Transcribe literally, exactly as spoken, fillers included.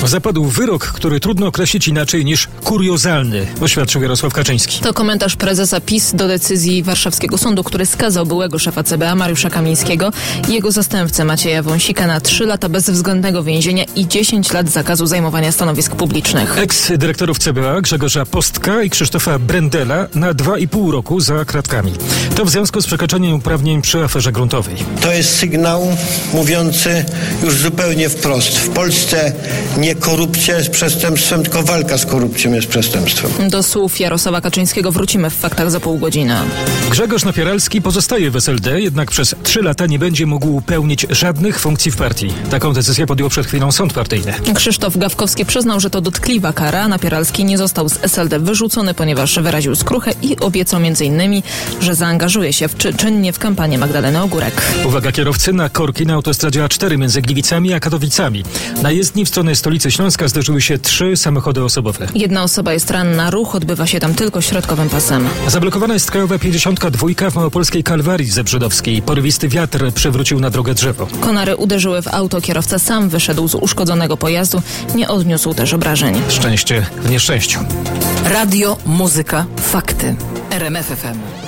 Zapadł wyrok, który trudno określić inaczej niż kuriozalny, oświadczył Jarosław Kaczyński. To komentarz prezesa PiS do decyzji warszawskiego sądu, który skazał byłego szefa C B A Mariusza Kamińskiego i jego zastępcę Macieja Wąsika na trzy lata bezwzględnego więzienia i dziesięć lat zakazu zajmowania stanowisk publicznych. Eks-dyrektorów C B A Grzegorza Postka i Krzysztofa Brendela na dwa i pół roku za kratkami. To w związku z przekroczeniem uprawnień przy aferze gruntowej. To jest sygnał mówiący już zupełnie wprost. W Polsce nie korupcja jest przestępstwem, tylko walka z korupcją jest przestępstwem. Do słów Jarosława Kaczyńskiego wrócimy w faktach za pół godziny. Grzegorz Napieralski pozostaje w S L D, jednak przez trzy lata nie będzie mógł pełnić żadnych funkcji w partii. Taką decyzję podjął przed chwilą sąd partyjny. Krzysztof Gawkowski przyznał, że to dotkliwa kara. Napieralski nie został z S L D wyrzucony, ponieważ wyraził skruchę i obiecał między innymi, że zaangażuje się w, czy, czynnie w kampanię Magdaleny Ogórek. Uwaga kierowcy na korki na autostradzie A cztery między Gliwicami a Katowicami. Na jezdni w stronę stolicy Śląska zderzyły się trzy samochody osobowe. Jedna osoba jest ranna, ruch odbywa się tam tylko środkowym pasem. Zablokowana jest krajowa pięćdziesiątka dwa w małopolskiej Kalwarii Zebrzydowskiej. Porywisty wiatr przewrócił na drogę drzewo. Konary uderzyły w auto, kierowca sam wyszedł z uszkodzonego pojazdu, nie odniósł też obrażeń. Szczęście w nieszczęściu. Radio, muzyka, fakty. R M F F M.